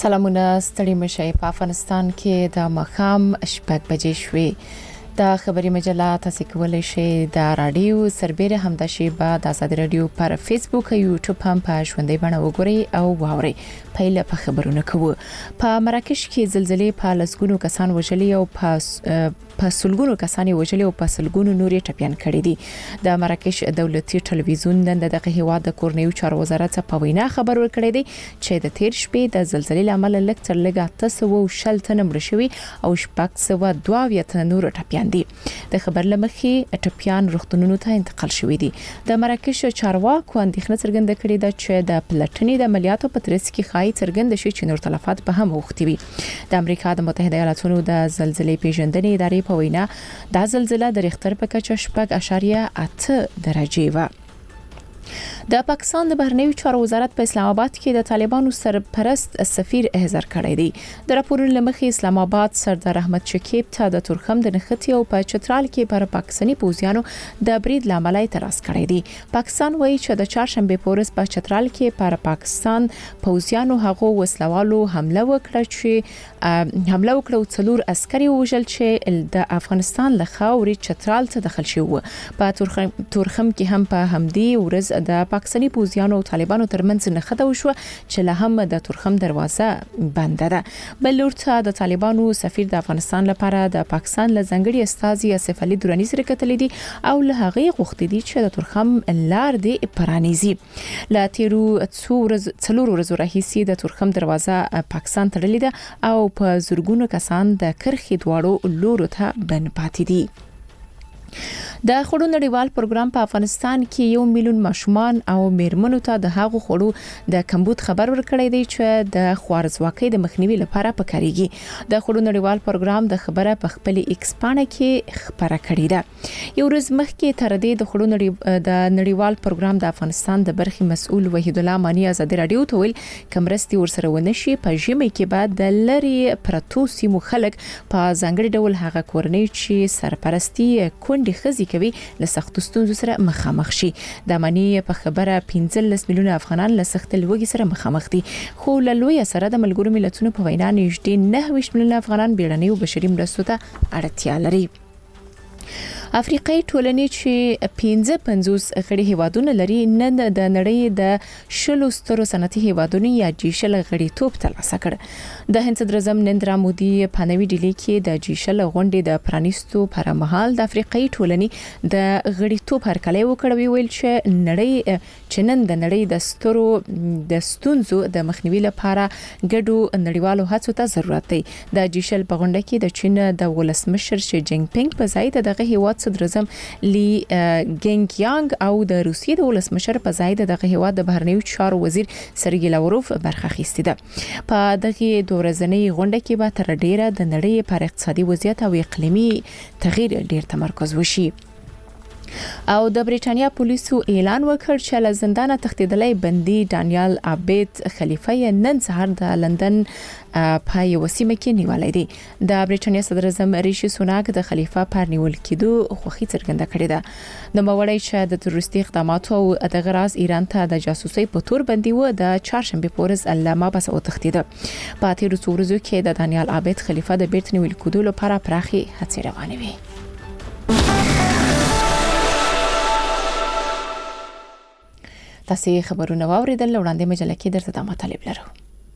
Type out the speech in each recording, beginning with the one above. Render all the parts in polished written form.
سلامونه ستړي مشي په افغانستان کې د مخام شپږ بجې شوې د خبري مجله تاسو کولای شئ د رادیو سربېره هم د شی بعد آزاد رادیو پر فیسبوک او یوټیوب هم په ژوندۍ بڼه وګورئ او واورئ. پهله په خبرونه کوو. په مراکش کې زلزلې په لسګونو کسان وژلي او په سلګونو کسان وژلي او په سلګونو نورې ټپيان کړي دي. د مراکش دولتي ټلویزیون نن دغه هیواد د کورنیو چارو وزارت په وینا خبر ورکړی دی چې د تیر شپې د زلزلې لامل لږ تر لږه 300 تنه مړه شوي او 622 تنه نور ټپيان دي. د خبر لمخې ټپيان روغتونونو ته انتقال شوي دي. د مراکش چارواکو اندېښنه څرګنده کړې ده چې د پلټنې د عملیاتو په ترڅ کې خای څرګند شي چې نور تلفات به هم وختي وي. د امریکا د متحده ایالاتونو د زلزلې پیژندنې ادارې په وینا د زلزلې د ریختر په کچه 4.8 درجه و. د پاکستان د بهرنیو چارو وزارت په اسلام آباد کې د طالبانو سرپرست سفیر احضار کړی دی. د راپورونو لمخې اسلام آباد سردار احمد شکیب ته د تورخم د نختی او په چترال کې پر پاکستاني پوځیانو د برید لامل اعتراض کړی دی. پاکستان وایي چې د چهارشنبه په ورځ په چترال کې پر پاکستان پوځیانو هغه وسلوالو حمله وکړه او څلور عسکري وژل چې د افغانستان له خاورې چترال ته داخل شوی. په تورخم کې هم په همدې ورځ د پاکستاني پوځیانو او طالبانو ترمنځ نښته وشو چې له هم د تورخم دروازه بند ده. بل ورته د طالبانو سفیر د افغانستان لپاره د پاکستان له ځنګړي استازي اسف علي دوراني سره کتلې دي او له هغه غوښتي دي چې د تورخم لار دی پرانیزي. لا تیرو څلور ورځې راهیسې د تورخم دروازه پاکستان تړلې ده او په زورګونو کسان د کرخې دواړو لورو ته بند پاتې دي. د خوړو نړیوال پروګرام په افغانستان کې 1 میلیون ماشومان او میرمنو ته د هغو خوړو د کمبود خبر ورکړی دی چې د خوارزواکۍ د مخنیوي لپاره پکاريږي. د خوړو نړیوال پروګرام د خبره په خپل ایکس پاڼه کې خبره کړې ده. یو ورځ مخکې تر دې د خوړو د نړیوال پروګرام د افغانستان د برخې مسؤل وحید الله مانی آزاد رادیو ته ویل کمرستي ورسره ونشي په ژمي کې بعد د لری پرتو سیمو خلک په ځانګړي ډول هغه کورنۍ چې سرپرستی کونډې خزي کوي له سختو ستونزو سره مخامخ شي. د معنی په خبره 15 میلیون افغانان له سخت لوږې سره مخامخ دي. خو له لوی سره د ملګرو ملتونو په وینا نږدې 9 میلیون افغانان بیړنۍ او بشري مرستو ته اړتیا لري. افریقای ټولنې چې 55 غړي هیوادونه لري نن د نړۍ د شلو سترو صنعتي هیوادونو یا جیشل غړیتوب ترلاسه کړ. د هند صدر اعظم نریندرا مودي په نوې ډیلی کې د جیشل غونډې د پرانیستو پر مهال د افریقای ټولنې د غړیتوب هرکلی وکړ ویل چې نن د نړۍ د ستونزو د مخنیوي لپاره ګډو نړیوالو هڅو ته ضرورت دی. د جیشل په غونډه کې د چین د ولسمشر شي جینګ پینګ په ځای دغه هیواد صدر اعظم لی ګینګ یانګ او د روسیې د ولسمشر په ځای دغه هیواد د بهرنیو چارو وزیر سرګی لاوروف برخه اخیسته ده. په دغه دورزنۍ غونډه کې به تر ډیره د نړۍ پر اقتصادي وضعیت او اقلیمي تغییر ډیر تمرکز وشي. او د بریټانیا پولیسو اعلان وکړ چې له زندانه تښتیدلې بندي ډانیال عابد خلیفه نن سهار د لندن په یو سیمه کې نیولای دی. د بریټانیا صدر اعظم ریشي سوناک د خلیفه پر نیول کېدو خوښي څرګنده کړې ده. د موړی چې د تروریستي اقداماتو او د غراز ایران ته د جاسوسي په تور بندي و د چهارشنبه په ورځ علامه بس او تښتیده. په تیر ورځو کې د ډانیال عابد خلیفه د بیرته نیول کېدو لپاره پراخي هڅې روانې وي. تاسو خبرونه واوریدل وړاندې مجله کې درته د مطالب لرو.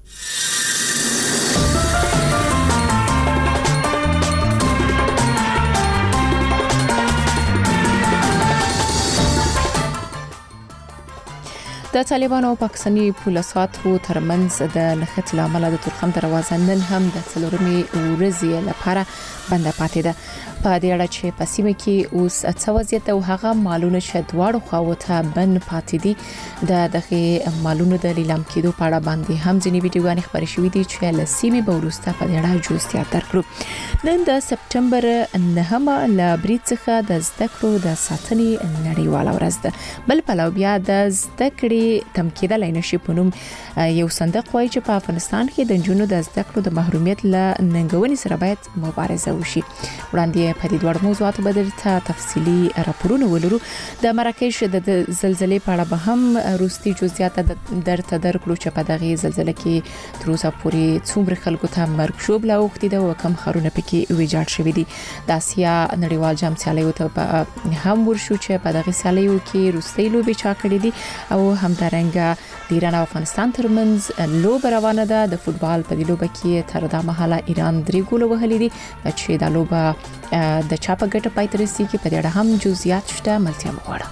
د طالبانو او پاکستاني پولیسو ترمنځ د نښت لامل د تورخم دروازه نن هم د څلورمې ورځې لپاره بند پاتې ده. په دې اړه چې په سیمه کې اوس څه وضعیت او هغه مالونه چې دواړو خواو ته بند پاتې دي دغه مالونو د لیلام کېدو په اړه باندې هم ځینې ویډیوګانې خبرې شوې دي چې له سیمې به وروسته په دې اړه جزئیات درکړو. نن د سپټمبر 9مه له برید څخه د زده کړو د ساتنې نړیواله ورځ ده. بل پلو بیا د زده کړې لارې تم کېدلای نشي په نوم یو صندوق وایي چې په افغانستان کې د جنونو د زده کړو د محرومیت له ننګونې سره باید مبارزه وشي. وړاندې په دې ډول موضوعات باندې تفصیلی راپورونه ولرو. د مراکش د زلزلې په اړه به هم روستي جزئیات درته درکړو چې په دغه زلزلې کې تر اوسه پورې څومره خلکو ته مرګ شوبله اوختي ده او کم خرونه پکې ویجاړ شوی دي. د آسیا نړیوال جام سیالیو ته هم ورشو چې په دغه سیالیو کې روستي لوبي چا کړې دي او همدارنګه د ایران او افغانستان ترمنځ لوب روانه ده. د فوتبال په دې لوبه کې تر دا مهاله ایران 3 ګول وهلي دي چې د لوبه د چاپه ګټه پای ته رسیدي. په دې اړه هم جزئیات شته ملتیا مغواړم.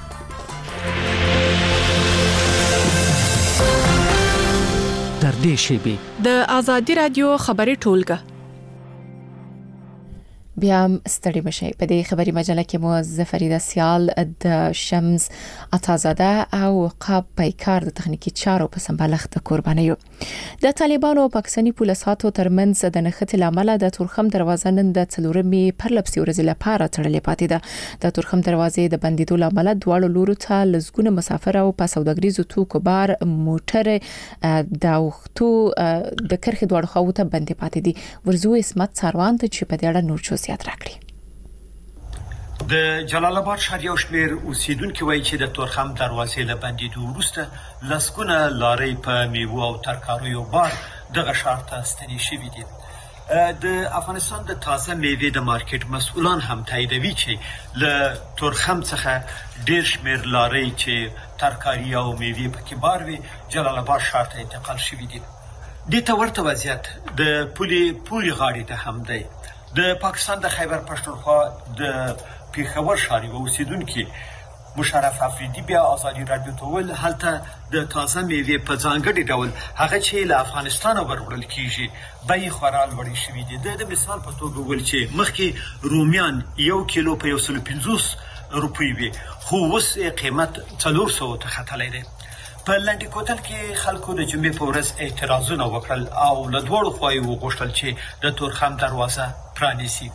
در دې شیبه د آزادی رادیو خبري ټولګه بیا ستړي مشي. په دې خبري مجله کې مو زفریده سیال د شمس عطازاده او قاب پیکار د تخنیکی چارو په سمبالښت قرباني یو. د طالبانو او پاکستاني پولیسو ترمنځ د نښتې لامل د تورخم دروازه نن د څلورمې پرلپسې ورځې لپاره تړلې پاتې ده. د تورخم دروازې د بندیدو لامل دواړو لورو ته لزګونه مسافر او په سوداګریزو توکو بار موټر د وختو د کرخې دواړو خواو ته بندي پاتې دي. ورزو اسمت سروان ته چې په دې اړه نور د جلال آباد ښار یو شمېر اوسیدونکو وایي چې د تورخم دروازې له بندیدو وروسته لسګونه لارۍ په میوو او ترکاریو بار دغه ښار ته ستنې شوي دي. د افغانستان د تازه میوې د مارکیټ مسؤلان هم تاییدوي چې له تورخم څخه ډېر شمېر لارۍ چې ترکاري او میوې پکې بار وي جلال آباد ښار ته انتقال شوي دي. دې ته ورته وضعیت د پولې پورې غاړې ته هم دی. د پاکستان د خیبر پښتونخوا د پیښور ښار یو اوسیدونکي مشرف افریدي بیا آزادي رادیو ته ویل هلته د تازه میوې په ځانګړي ډول هغه چې له افغانستانه وروړل کیږي بیې خورا لوړې شوي دي. د مثال په توګه ویل چې مخکې رومیان 1 کیلو په 150 روپۍ وي خو اوس قیمت 400 ته ختلی دی. په لنډي کوتل کې خلکو د جمعې په ورځ اعتراضونه وکړل او له دواړو خواوو وغوښتل چې د تورخم دروازه پرانیسي.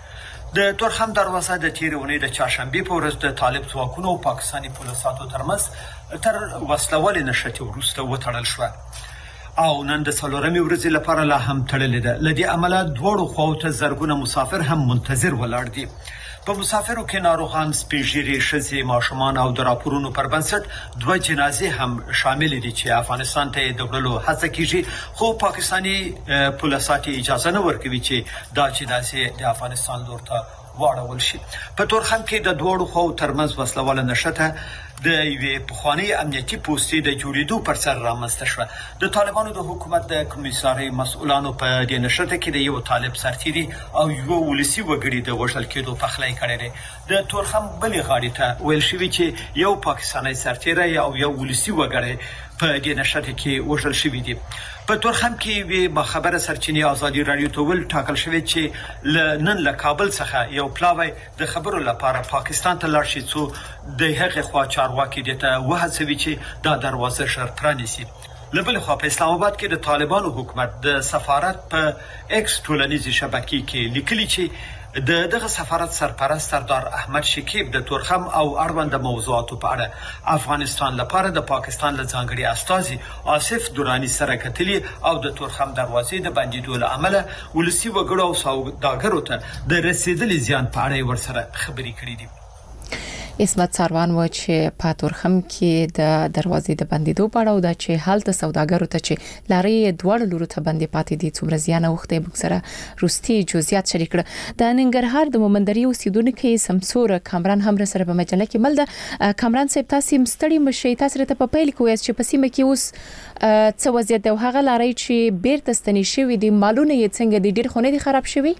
د تورخم دروازه د تیرې اونۍ د چهارشنبې په ورځ د طالب ځواکونو او پاکستاني پولیسو ترمنځ تر وسلوالې نښتې وروسته وتړل شوه او نن د څلورمې ورځې لپاره لا هم تړلې ده. له دې امله دواړو خواوو ته زرګونه مسافر هم منتظر ولاړ دي. په مسافرو کې ناروغان، سپېژیري ښځې، ماشومان او د راپورونو پر بنسټ 2 جنازې هم شامل دي چې افغانستان ته د وړلو هڅه کیږي خو پاکستاني پولیسو اجازه نه ورکوي چې دا جنازې د افغانستان لور ته واړول شي. په تورخم کې د دوړو خو ترمنځ وسلواله نشته د یوې پخوانی امنیتي پوستې د جوړېدو پر سر رامنځته شوه. د طالبانو د حکومت د کمیسارۍ مسؤلانو په دې نشته کې د یو طالب سرتیري او یو ولسی وګړي د وژل کېدو پخلی کړی دی. د تورخم بلې غاړې ته ویل شوي چې یو پاکستاني سرتیری او یو ولسی وګړی په دې نشته کې وژل شوي دي. په تورخم کې وی مخبره سرچینې آزادي رادیو ته ول ټاکل شوی چې نن له کابل څخه یو پلاوی د خبرو لپاره پاکستان ته لاړ شي څو د هغه خوا چارواکي دته وهڅوي چې دا دروازه شر پرانیسي. لبل خو په اسلام آباد کې د طالبانو حکومت د سفارت په ایکس ټولنیزي شبکې کې لیکلي چې دغه سفارت سرپرست سردار احمد شکیب د تورخم او اړوند موضوعاتو په اړه افغانستان لپاره د پاکستان له ځانګړي استازي آصف درانی سره کتلي او د تورخم دروازې د بندیدو له امله ولسی وګړو او سوداګرو ته د رسیدلي زیان په اړه ورسره خبرې کړې دي. اسمت سروان و چې په تورخم کې د دروازې د بندیدو په اړه او د چې حالت سوداګرو ته چې لارې دوړ لورو ته بندي پاتې دي څومره زیان وخته به سره روستي جزئیات شریک کړه. د ننګرهار د مومندري اوسیدونکو سمسور کامران هم سره په مجله کې ملده. کامران صاحب تاسو مستړي مشي تاسو ته په پیل کې چې په سیمه کې اوس څه وضعیت او هغه لارې چې بیرته ستنې شوې دي مالونه یې څنګه دي ډیر خونه دي خراب شوي؟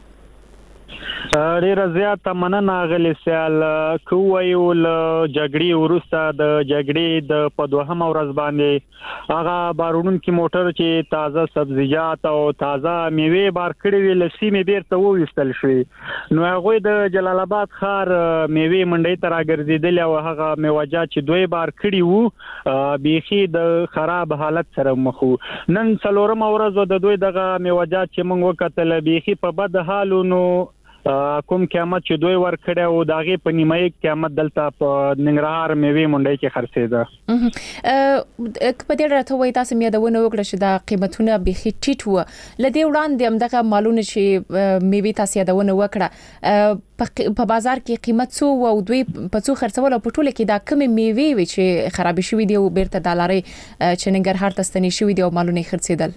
ډیر زیات مننه غلی سیال کویو ل جګړې ورسته د جګړې د په دوهم ورځ باندې هغه بارونکو موټر چې تازه سبزیجات او تازه میوه بار کړی ویل سیمې بیرته وېستل شوې نو هغه د جلال آباد ښار میوه منډي تر راګرځیدل او هغه میوجات چې دوی بار کړی وو بيخي د خراب حالت سره مخ نن څلورم ورځ د دوی دغه میوجات چې موږ وکتل بيخي په بد حالونو کوم قیمت چې دوی ورکړی او د هغې په نیمایي قیمت دلته په ننګرهار میوې منډۍ کې خرڅېده. په دې راته وایي تاسو مې یادونه وکړه چې دا قیمتونه بیخي ټیټ وو. له دې وړاندې همدغه مالونه چې میوې تاسو یادونه وکړه په بازار کې قیمت څو او دوی په څو خرڅول او په ټوله کې دا کومې میوې وي چې خرابې شوې دي او بیرته د لارې چې ننګرهار ته ستنې شوې دي او مالونه یې خرڅېدل؟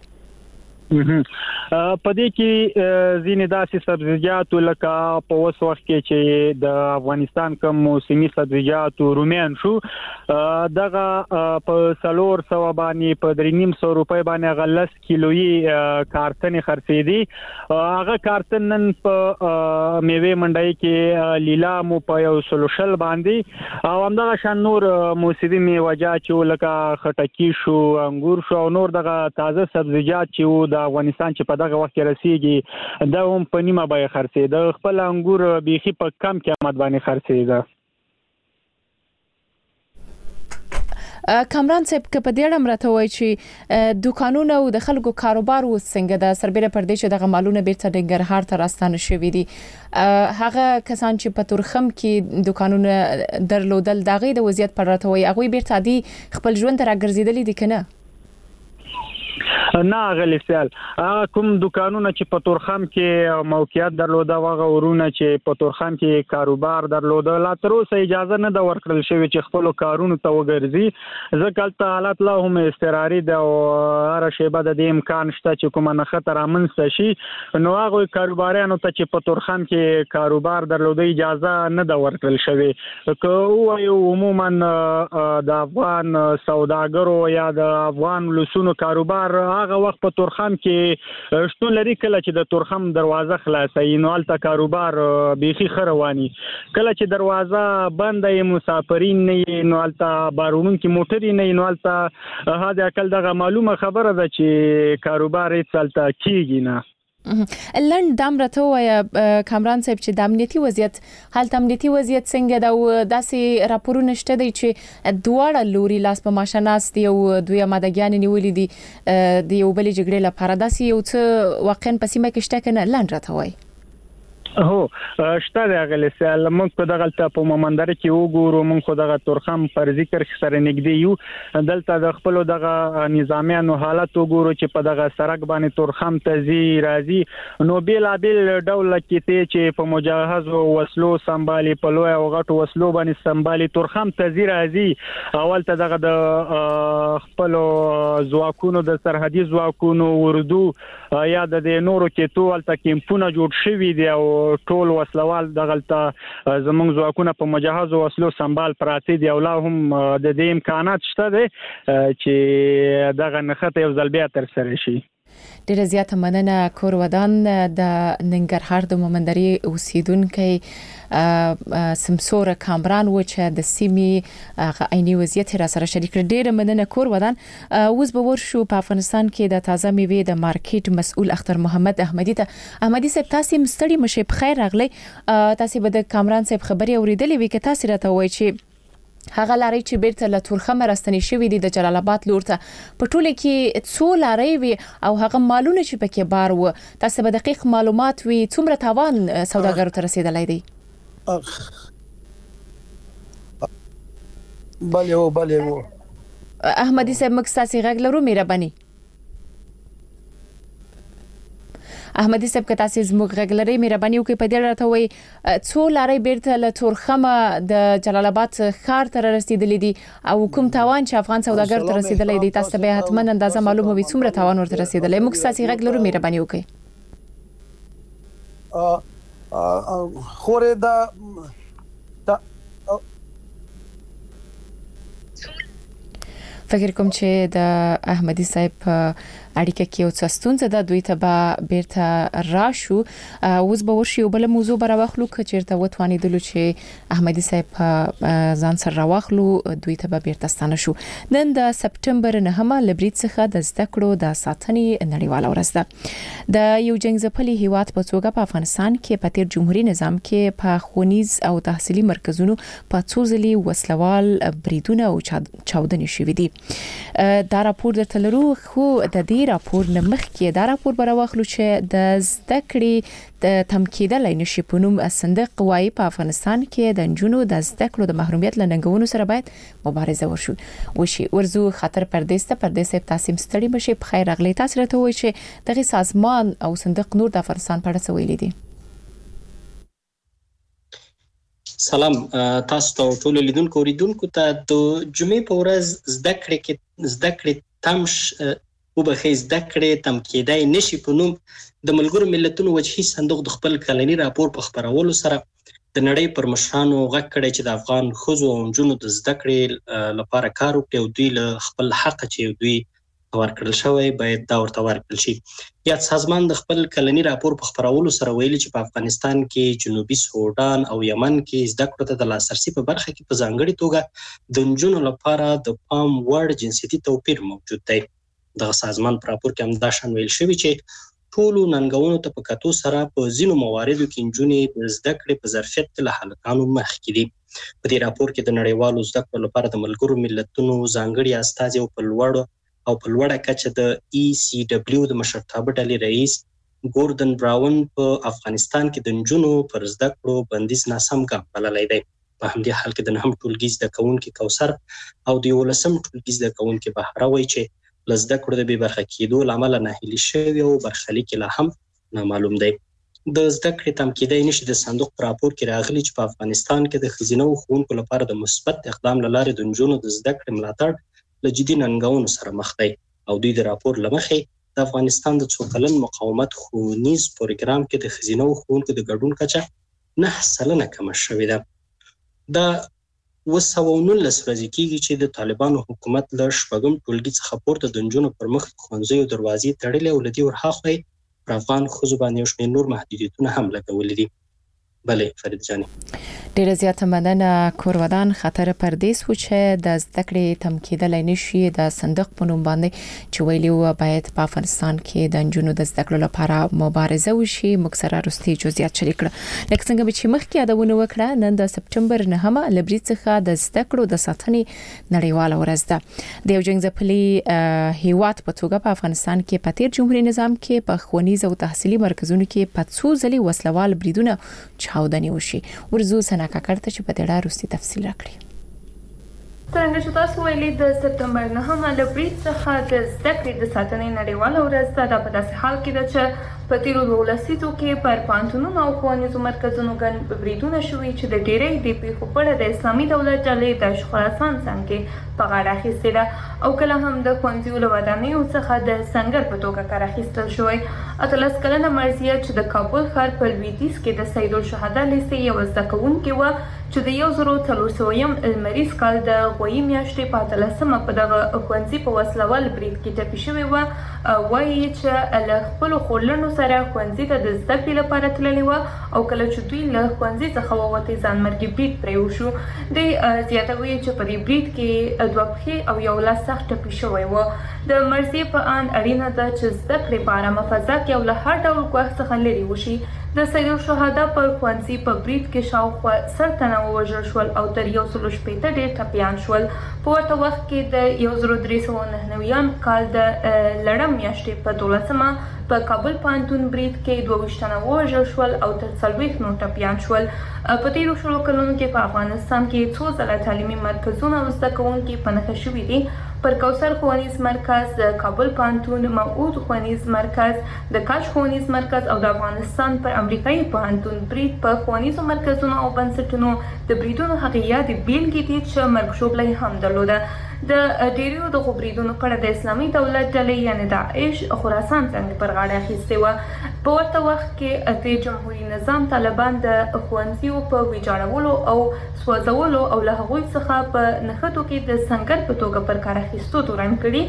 په دې کې ځینې داسې سبزیجات لکه په اوس وخت کې چې د افغانستان کوم موسمي سبزیجات رومیان شو دغه په 400 باندې په 350 روپۍ باندې غلس کیلویي کارتن خرڅېدي. هغه کارتن نن په میوې منډۍ کې لیلامو په 100 باندې او همدغه شان نور موسمي میوه‌جات چې لکه خټکی شو انګور شو او نور دغه تازه سبزیجات چې د افغانستان چې په دغه وخت کې رسیږي دا هم په نیمه بیه خرڅېده. خپل انګور بیخي په کم قیمت باندې خرڅېده. کامران صاحب که په دې اړه مرته وای چې دکانونه او د خلکو کاروبار و څنګه د سربېره پر دې چې د غمالونه بیرته ننګرهار ته راستانه شوې دي هغه کسان چې په تورخم کې دکانونه درلودل دغه د وضعیت پر راته وای هغه بیرته دي خپل ژوند ته راګرځیدلې دي کنه؟ نه غلی سیال کوم دکانونه چې په تورخم کې موقعیت درلوده هغه ورونه چې په تورخم کې کاروبار درلوده لا تر اوسه اجازه نه د ورکړل شوی چې خپل کارونو ته وګرځي. ځکه ته حالت لا هم استقراري ده او هر شیبه د دې امکان شته چې کومه نه خطر رامنځته شي. نو هغه کاروباریانو ته چې په تورخم کې کاروبار درلوده اجازه نه ده ورکړل شوی. که او عموما د افغان سوداګرو یا د افغان لسونو کاروبار هغه وخت په تورخم کې شتون لري کله چې د تورخم دروازه خلاصي نو الته کاروبار بیخي خرواني. کله چې دروازه بنده مسافرین نه نو الته بارونون کې موټر نه نو الته هدا کله دغه معلومه خبره ده چې کاروبار یې څلته کیږي نه. لند دام راته وای کامران صاحب چې د امنیتي وضعیت حالت امنیتي وضعیت څنګه دا داسې راپورونه شته دي چې دواړه لوري لاس په ماشناس دی او دوی مادګیان نیولې دي د یو بل جګړې لپاره داسې یو څه واقعا په سیمه کې شته کنه؟ لند راته وای هو شته غلې سال موږ په دغه په مومندره کې وګورو موږ خو دغه تورخم پر ذکر سره نږدې یو دلته د خپل دغه نظامیانو حالت وګورو چې په دغه سرک باندې تورخم تزي راځي نو بیلابل ډول کې ته چې په مجهز وسلو سمبالي په لوی او غټو وسلو باندې سمبالي تورخم تزي راځي. اول ته دغه د خپل ځواکونو د سرحدي ځواکونو اردو یا د نورو کې ټول ته کیمپونه جوړ شوي دي او ټول وسلوال دغلته زمونږ ځواکونه په مجهز وسلو سمبال پراته دي او لا هم د دې امکانات شته دي چې دغه نخته یو ځل بیا تر سره شي. ډیره زیاته مننه کور ودان د ننګرهار د مومندري اوسیدونکو سمسور کامران و چې د سیمې عیني وضعیت را سره شریک کړ. ډیره مننه کور ودان. اوس به ورشو په افغانستان کې د تازه میوې د مارکیټ مسؤل اختر محمد احمدي ته. احمدي صاحب تاسو مستړي مشه بخیر راغلی. تاسو به د کامران صاحب خبري اوریدلې وي که تاسو راته وایي چې هغه لارې چې بیرته له تورخم راستنې شوې دي د جلال آباد لور ته په ټوله کې څو لارې وي او هغه مالونه چې پکې بار و تاسو به دقیق معلومات وي څومره تاوان سوداګرو ته رسیدلی دی؟ بله احمدي صاحب موږ ستاسو غږ لرو مهرباني. احمدي صاحب که تاسو زموږ غږ لرئ مهرباني وکړئ په دې راته وایي څو لارې بیرته له تورخمه د جلال آباد ښار ته رسیدلې دي او کوم تاوان چې افغان سوداګر ته رسیدلی دی تاسو به حتما اندازه معلومه وي څومره تاوان ورته رسیدلی. موږ ستاسو غږ لرو مهرباني وکړئ. خوره دا فکر کوم چې د احمدي صاحب اړیکه کې او څه ستونزه ده دوی ته به بیرته راشو. اوس به ورشي بل موضوع براوخلو که چیرته وتوانیدلو چې احمدي صاحب ځان سره راوخلو دوی ته به بیرته ستانه شو. نن د سپټمبر 9مه لبرید څخه د زده کړو د ساتنې نړیواله ورځ ده. د یو جنگځپلي هیواد په توګه په افغانستان کې په تیر جمهوریت نظام کې په ښوونیز او تحصیلي مرکزونو په څو ځلې وسلوال بریدونه او چاودنې شوې دي. دا راپور درته لرو خو د دې راپور نه مخکې دا راپور براوخلو چې د زده کړې د تمکیدلای نشي په نوم صندوق وايي په افغانستان کې د نجونو د زده کړو د محرومیت لنګونو سره باید مبارزه وشي ورزو خطر پردیس تاسیم ستړي بشي په خیر اغلی تاسو راته وایي چې دغه سازمان او صندوق نور د افغانستان په اړه څه ویلي دي. سلام تاسو ته ټول لیدونکو اوریدونکو ته د جمعې په ورځ زده کړې تمش وبخې زده کړې تمکیدای نشي په نوم د ملګرو ملتونو وجهي صندوق د خپل کلنی راپور په خبرولو سره د نړۍ پر مشرانو غږ کړی چې د افغان ښځو او نجونو د زده کړې لپاره کار وکړي او دوی له خپل حق چې دوی ورکړل شوی باید دا ورته ورکړل شي. یا سازمان د خپل کلنی راپور په خبرولو سره ویلي چې په افغانستان کې جنوبي سودان او یمن کې زده کړو ته د لاسرسي په برخه کې په ځانګړي توګه د نجونو لپاره د پام وړ جنسيتي توپیر موجود دی. دغه سازمان په راپور کې هم دا شان ویل شوی چې ټولو ننګونو ته په کتو سره په ځینو مواردو کې نجونې د زده کړې په ظرفیت له هلکانو مخکې دي. په دې راپور کې د نړیوالو زده کړو لپاره د ملګرو ملتونو ځانګړي استازي او په لوړه کچه د ECW د مشرتابه ډلې رئیس ګوردن براون په افغانستان کې د نجونو پر زده کړو بندیز ناسم ګام بللی دی. په همدې حال کې د 9 ټولګي زده کوونکي کوثر او د 11 ټولګي زده کوونکي بهاره وایي چې له زده کړو د بې برخه کېدو له امله ناهیلي شوي او برخلیک لا هم نامعلوم دی. د زده کړې تمکیدای نشي د صندوق په راپور کې راغلي چې په افغانستان کې د ښځینه ښوونکو لپاره د مثبت اقدام له لارې د نجونو د زده کړې ملاتړ له جدي ننګونو سره مخ دی او دوی د راپور له مخې د افغانستان د څو کلن مقاومت ښوونیز پروګرام کې د ښځینه ښوونکو د ګډون کچه 9% کمه شوې ده. دا 219 ورځې کېږي چې د طالبانو حکومت له 4 ټولګي څخه پورته د نجونو پر مخ ښوونځیو دروازې تړلې او له دې ورهاخوا پر افغان ښځو باندې یو شمېر نور محدودیتونه هم لګولي دي. بله فرید جاني ډیره زیاته مننه. کورودان خطر پردیس و چې د زده کړې تمکیدلای نشي د صندوق په نوم باندې چې ویلي و باید په افغانستان کې د نجونو د زده کړو لپاره مبارزه وشي. مکسره رستي جزئیات شریک کړه لکه څنګه چې مخکې یادونه وکړه نن د سپټمبر 9 لبري څخه د زده کړو د ساتنې نړیواله ورځ ده. د یو جنګ ځپلي هیواد په توګه په افغانستان کې په تیر جمهوریت نظام کې په ښوونیز او تحصیلي مرکزونو کې په څو ځلې وسلوال بریدونه چاودنې وشي. ورزو سناکا کړته چې په دې اړه روسي تفصیل راکړي. څنګه چې تاسو ویلي د سپټمبر 9 له برید څخه د زده کړې د ساتنې نړیواله ورځ ده. دا په داسې حال کې ده چې په تیرو 12 لسیزو کې پر پوهنتونونو او ښوونیزو مرکزونو ګڼ بریدونه شوي چې د ډېرۍ د پیښو په اړه د اسلامي دولت ډلې د خراسان څنګه په غاړه اخیستې ده او کله هم د ښوونځیو له ودانیو څخه د سنګر په توګه کار اخیستل شوی. 18 کلنه مرضیه چې د کابل ښار په لویدیځ کې د سید الشهدا لیسې یو زده کوونکې وه چې د 1400 لمریز کال د غویي میاشتې په 18 په دغه ښوونځي په وسلوال برید کې ټپي شوې وه. وایي چې له خپلو خورلڼو سره ښوونځي ته د زده کړې لپاره تللې وه او کله چې دوی له ښوونځي څخه ووتې ځانمرګي برید پرې وشو. دوی زیاتوي چې په دې برید کې 2 پښې او یو لاس سخت ټپي شوی و. د مرضیې په اند اړینه ده چې زده کړې په ارامه فضا کې او له هر ډول ګواښ څخه لرې وشي. د سید الشهدا پر ښوونځي په برید کې شاوخوا 100 تنه ووژل شول او تر 160 ډېر ټپیان شول. په ورته وخت کې د 1399 کال د لړم میاشتې په 12 په کابل پوهنتون برید کې 22 تنه ووژل شول او تر 40 نور ټپیان شول. په تیرو 10 کلونو کې په افغانستان کې څو ځله تعلیمي مرکزونه او زده کوونکي په نښه شوي دي. پر کوثر ښوونیز مرکز، د کابل پوهنتون، موعود ښوونیز مرکز، د کاش ښوونیز مرکز او د افغانستان پر امریکایي پوهنتون برید په ښوونیزو مرکزونو او بنسټونو د بریدونو هغې یادې بیلګې دي چې مرګ ژوبله هم درلوده. د ډیریو دغو بریدونو په اړه د اسلامي دولت ډلې یعنې داعش خراسان څنګه پر غاړه اخیستې وه. په ورته وخت کې د جمهوري نظام طالبان د ښوونځیو په ویجاړولو او سوځولو او له هغوی څخه په نښتو کې د سنګر په توګه پر کار اخیستو تورن کړي،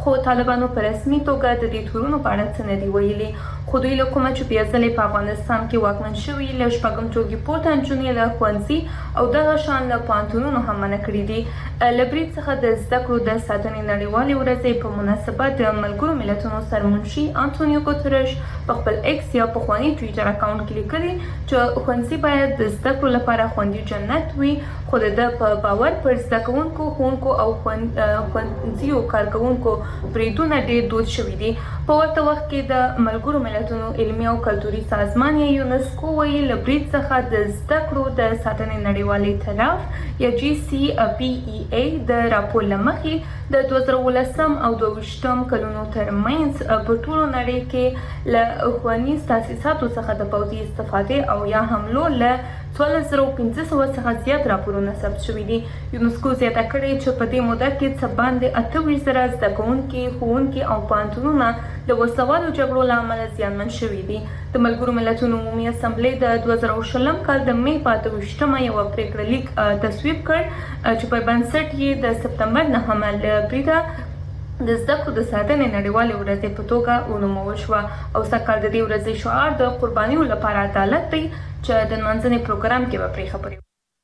خو طالبانو په رسمي توګه د دې تورونو په اړه څه نه دي ویلي. خو دوی له کومه چې بیا ځلې په افغانستان کې واکمن شوي له شپږم ټولګي پورته نجونې له ښوونځي او دغه شان له پوهنتونونو هم منع کړي دي. له برید څخه د زده کړو د ساتنې نړیوالې ورځې په مناسبت د ملګرو ملتونو سرمنشي انټونیو ګوتریش په خپل ایکس یا پخواني ټویټر اکاونټ کې لیکلي چې ښوونځي باید د زده کړو لپاره خوندي جنت وي، خو د په باور پر زده کوونکو، ښوونکو او ښوونځیو کارکوونکو بریدونه ډېر دود شوي دي. په ورته وخت کې د ملګرو ملتونو علمي او کلتوري سازمان یا یونسکو وایي له برید څخه د زده کړو د ساتنې نړیوالې تلاف یا GCPEA د راپور له مخې د 2019 او 2020 کلونو ترمنځ په ټولو نړۍ کې له ښوونیز تاسیساتو څخه د پوځي استفادې او یا حملو له 14,500 څخه زیات راپورونه ثبت شوي دي. یونسکو زیاته کړې چې په دې موده کې څه باندې 28,000 زده کوونکي، ښوونکي او پوهنتونونه د وسلوالو جګړو له امله زیانمن شوي دي. د ملګرو ملتونو عمومي اسمبلې د 2020 کال د مې په 28 یوه پریکړه لیک تصویب کړ چې په بنسټ یې د سپتمبر 9 له بریده د زده کړو د ساتنې نړیوالې ورځې په توګه ونومول شوه او سږکال د دې ورځې شعار د قربانیو لپاره عدالت دی چې د نمانځنې پروګرام کې به پرې خبرې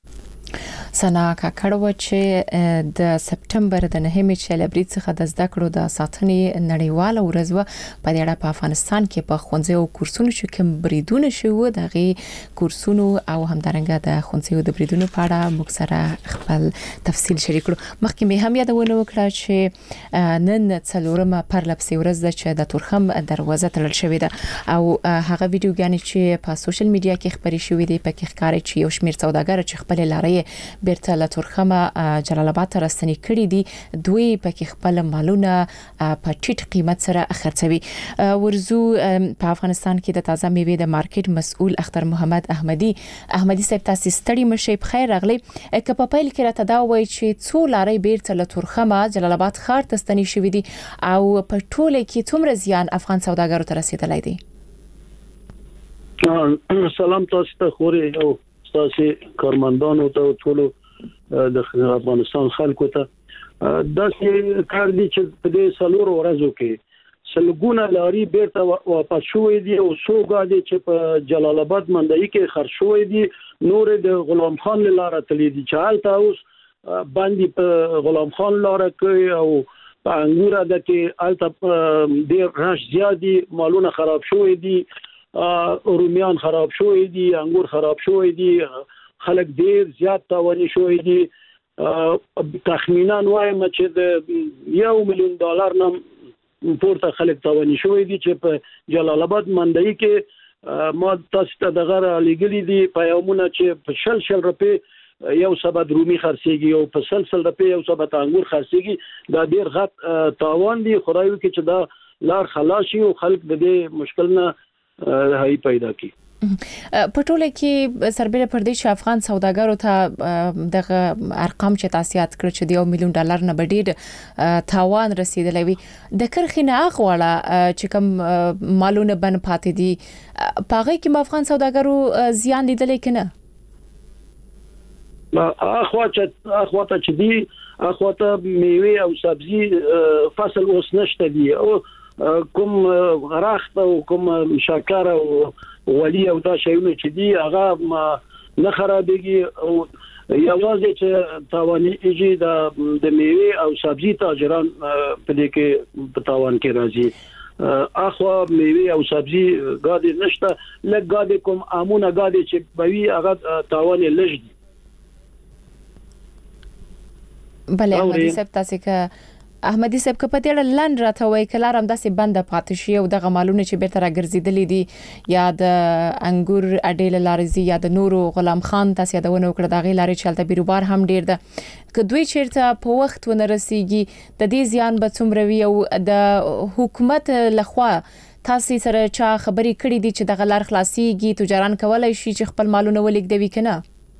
سنا کاکړو چې د سپټمبر د 9مې چې له برید څخه د زده کړو د ساتنې نړیواله ورځ و په دې اړه په افغانستان کې په ښوونځي او کورسونو چې کوم بریدونه شوه دغه کورسونو او همدارنګه د ښوونځي د بریدونو په اړه موږ سره خپل تفصیل شریک کړو. مخکې مې هم یادونه وکړه چې نن څلورمه پرلپسې ورځ ده چې د تورخم دروازه تړل شوې ده او هغه ویډیوګانې چې په سوشل میډیا کې خپرې شوې دي په کې ښکاري چې یو شمېر سوداګر چې خپل لارې بیرته له تورخمه جلال آباد ته راستنې کړي دي دوی پکې خپل مالونه په ټیټ قیمت سره خرڅوي. ورزو په افغانستان کې د تازه میوې د مارکیټ مسؤل اختر محمد احمدي صاحب تاسو ستړي مشي بخیر راغلی. که په پیل کې راته دا وایي چې څو لارې بیرته له تورخمه جلال آباد ښار ته ستنې شوې دي او په ټوله کې څومره زیان افغان سوداګرو ته رسیدلی دی؟ سلام تاسو ته خوري او تاسو کارمندانو ته ټول د افغانستان خلکو ته دا چې کار دي چې په دې سلور ورځو کې سلګونه لاري بیرته واپس شوې دي او څوګه دي چې په جلال آباد منډي کې خرڅ شوې دي نور د غلام خان لاره تللی دي چې حالت اوس باندې په غلام خان لاره کې او په انګور ده کې حالت ډیر رش زیادي مالونه خراب شوې دي رومیان خراب شوې دي انګور خراب شوې دي خلک ډیر زیات تاواني شوې دي تخمینا وایم چې د $1 ملیون نه پورته خلک تاواني شوې دي چې په جلال آباد منډي کې ما تاسو ته دغه لګلې دي پیغامونه چې په شل روپے یو سبد رومي خرڅيږي او په سلسل روپے یو سبد انګور خرڅيږي دا ډیر غټ تاوان دي خدای وکړي چې دا لار خلاص شي او خلک د دې مشکل نه هي پیدا کړي. په ټوله کې سربېره پر دې چې افغان سوداګرو ته دغه ارقام چې تاسو یاد کړ چې د $1 ملیون نه ډېر تاوان رسیدلی وي د کرخې نه اخواړه چې کوم مالونه بن پاتې دي پاغه کې افغان سوداګرو زیان لیدلی کنه؟ اخواته چې دي اخواته میوه او سبزی فصل اوس نشته دي او کوم غراخت او کوم شکر او ولی او دا شیونه چې دي هغه نه خرابېږي او یوازې چې تاواني ایجی د میوه او سبزی تاجران په دې کې په تاوان کې راځي. اخوا میوه او سبزی غاډي نشته لږ غاډي کوم امونه غاډي چې بوي هغه تاوان لږ دي. بله احمدي صاحب که په دې اړه لاند راته وایي کله هم داسې بنده پاتې شي او دغه مالونه چې بیرته راګرځېدلي دي یا د انګور اډې له لارې ځي یا د نورو غلام خان تاسو یادونه وکړه دغه لارې چې هلته بیروبار هم ډیر ده که دوی چیرته په وخت ونه رسیږي د دې زیان به څومره وي او د حکومت لخوا تاسو سره چا خبرې کړې دي چې دغه لار خلاصيږي تجاران کولای شي چې خپل مالونه ولیږدوي کنه؟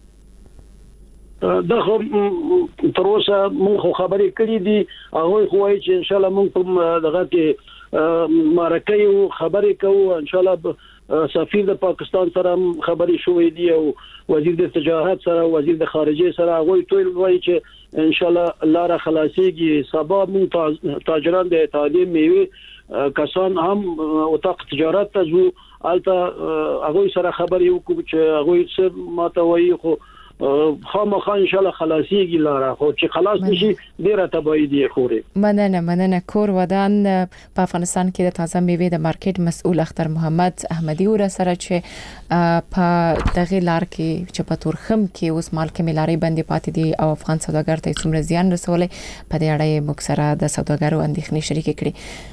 دغه تر اوسه موږ خبرې کړې دي هغه خو چې ان شاء الله موږ په دغه کې مارکې خبرې کوو ان شاء الله سفیر د پاکستان سره خبري شوې دي او وزیر د تجارت سره وزیر د خارجه سره غوي ټول وایي چې ان شاء الله لاره خلاصيږي. سبا مون تاجران د اتحادیه میوه کسان هم وتاق تجارت ته زو البته هغه سره خبري وکړو چې هغه څه ماته وایي خو خامخا ان شاء الله خلاصيږي لاره خو چې خلاص نشي ډیره تبعید یې خوري. مننه کور ودان په افغانستان کې د تازه میوه د مارکیټ مسؤل اختر محمد احمدي ور سره چې په دغه لار کې چې په تورخم کې اوس مال کې ملاري باندې پاتې دي او افغان سوداګر ته څومره زیان رسولي په دې اړه موږ سره د سوداګرو اندېښنې شریک کړي.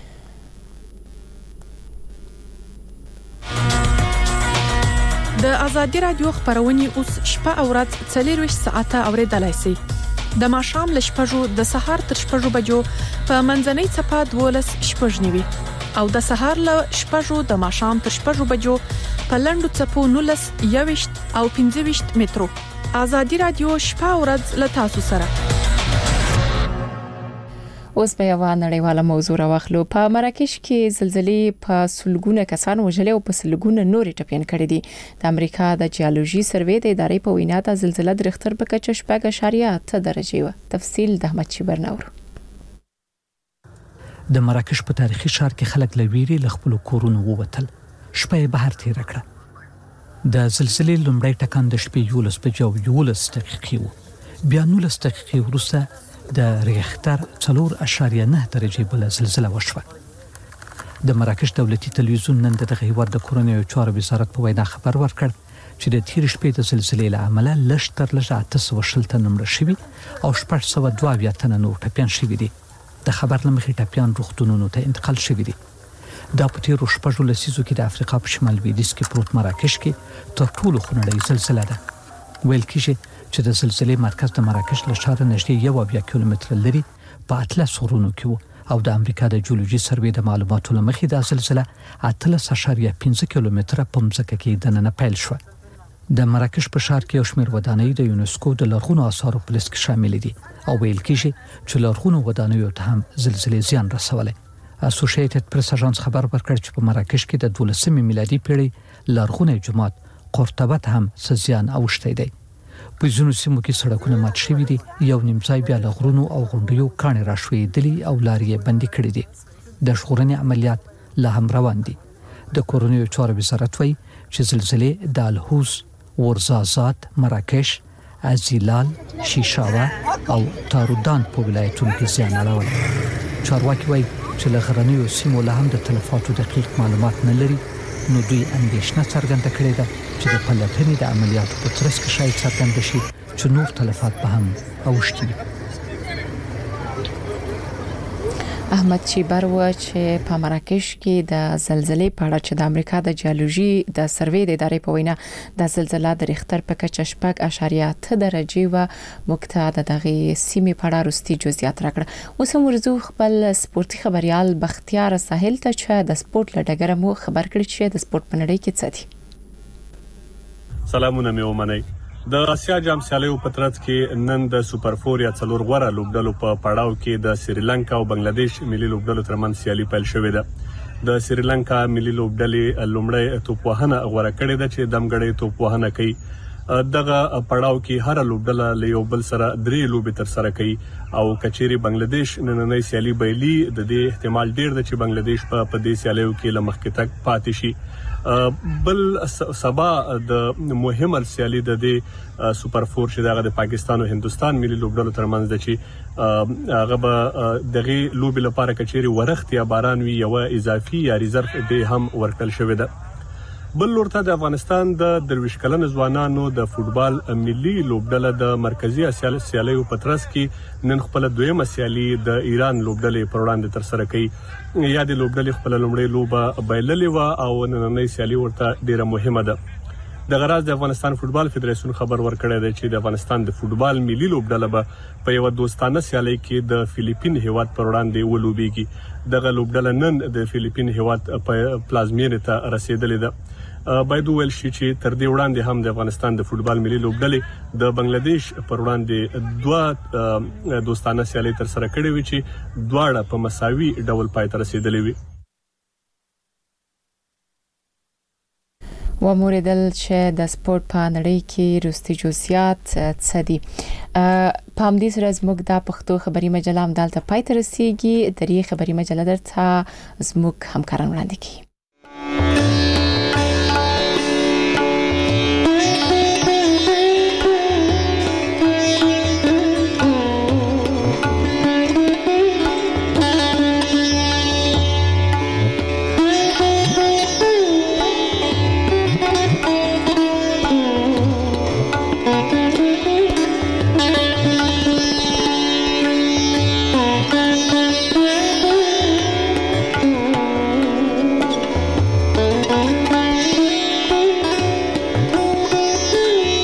د ازادي رادیو خبرونه اوس شپه او ورځ 24 ساعته اوریدلای شئ. د ماښام ل شپږو د سهار تر شپږو بجو په منځنۍ صفه 12 شپږنیوي او د سهار ل شپږو د ماښام تر شپږو بجو په لندو صفو 19 21 او 25 مترو. ازادي رادیو شپه او ورځ ل تاسو سره. اوس به یو نړیواله موضوع راوخلو. په مراکش کې زلزلې په سلګونه کسان وژلې او په سلګونه نورې ټپيان کړې دي. د امریکا د جیولوژي سروې د ادارې په وینا د زلزلې د ریختر په کچه 4.8 درجه و. تفصیل د احمد شبرنور. د مراکش په تاریخي ښار کې خلک لویري ل خپل کورونو ووتل. شپه بهر تیر کړه. د زلزلې لومړی ټکان د شپې 11 بجو 11 دقیقې و. بیا 19 دقیقې وروسته د ریختر 4.9 درجه بل زلزلہ وشوه. د مراکش دولتي تلویزیون نن د هیواد د کورونیو چارو وزارت په وینا خبر ورکړ چې د تیر شپې د زلزلې له امله لږ تر لږه 800 تن مړه شوي او 422 تن نور ټپيان شوي دي. د خبر لمخې ټپيان روغتونونو ته انتقال شوي دي. دا په تیر شپږو لسیزو کې د افریقا په شمال لویدیځ کې پروت مراکش کې تر ټولو خونړۍ زلزلہ ده. ویل کېږي چې د زلزلې مرکز د مراکش له ښاره نږدې 1 کیلومتر لري په اطلس غرونو کې او د امریکا د جیولوژي سروې د معلوماتو لمخې د زلزلہ 8.5 کیلومتره په مځکه کې دننه پیل شو. د مراکش په ښار کې یو شمېر ودانۍ د یونسکو د لرغونو آثارو په لیست کې شامل دي او ویل کېږي چې لرغونو ودانیو ته هم زلزلې زیان رسولي. اسوسییټډ پریس اژانس خبر ورکړ چې په مراکش کې د 12 میلادي پیړۍ لرغونی جومات قرطبه هم زیان اوښتی دی. په ځینو سیمو کې سړکونه مات شوي دي. یو نیمځای بیا له غرونو او غونډیو کاڼې راښویېدلي او لارې یې بندې کړې دي. د ژغورنې عملیات لا هم روان دي. د کورونیو چارو وزارت وایي چې زلزلې د الحوز، ورزازات، مراکش، ازیلال، شیشاوه او تارودان په ولایتونو کې زیان اړولی. چارواکي وایي چې له غرنیو سیمو له هم د تلفاتو دقیق معلومات نه لري، نو دوی اندېښنه څرګنده کړې ده چې د پلټنې د عملیاتو په ترڅ کې شاید څرګنده شي چې نور تلفات به هم اوښتي وي. احمد شیبر و چې په مراکش کې د زلزلې په اړه چې د امریکا د جیولوژي د سروې د ادارې په وینا د زلزلې د ریختر په کچه 4.8 درجه و. مقطع د دغه سیمې په اړه وروستي جزئیات راکړه. اوس هم ورزو خپل سپورتي خبريال بختیار ساحل ته چې د سپورت لډګر مو خبر کړی چې د سپورت په نړۍ کې څه دي. سلامونه مې ومنئ. د آسیا جام سیالیو په ترڅ کې نن د سوپر 4 یا څلور غوړه لوبډلو په پړاو کې د سریلانکا او بنگلاديش ملي لوبډلو ترمنځ سیالي پیل شوې ده. د سریلانکا ملي لوبډلې لومړی توپوهنه غوړه کړې ده چې دمګړې توپوهنه کوي. دغه پړاو کې هر لوبډله له یو بل سره درې لوبې تر سره کوي او کچيري بنگلاديش نننۍ سیالي بایلي د دې احتمال ډیر ده چې بنگلاديش په دې سیالیو کې لمخ کې تک پاتې شي. بل سبا د مهمه سیالي د دې سوپر 4 چې دغه د پاکستان او هندستان ملي لوبډلو ترمنځ د چې هغه به دغه لوبې لپاره کچيري ورخت یا باران وی یو اضافي یا ریزرف به هم ورکل شوې ده. بل لورته د افغانستان د درویش کلن ځوانانو د فوتبال ملي لوبډله د مرکزی اسیا سیالیو په ترڅ کې نن خپل دویمه سیالي د ایران لوبډلې پر وړاندې تر سره کوي. یا د لوبډلې خپل لومړی لوبه بایللې و او نننۍ سیالي ورته ډیره مهمه ده. د غراز د افغانستان فوتبال فدراسیون خبر ورکړی دی چې د افغانستان د فوتبال ملي لوبډله به په یو دوستانه سیالي کې د فلیپین هیواد پر وړاندې ولوبېږي. دغه لوبډله نن د فلیپین هیواد په پلازمینې ته رسیدلې ده. باید ویل شي چې تر دې وړاندې هم د افغانستان د فوتبال ملي لوبډلې د بنگلاديش پر وړاندې دوه دوستانه سیالي تر سره کړې وي چې دواړه په مساوي ډول پای ته رسیدلې وي. و موریدل چې د سپورت په نړۍ کې روستي جزئیات څه دي. په همدې سره زموږ د پښتو خبري مجله هم دلته پای ته رسیږي. د دې خبري مجله درته زموږ همکاران وړاندې کوي.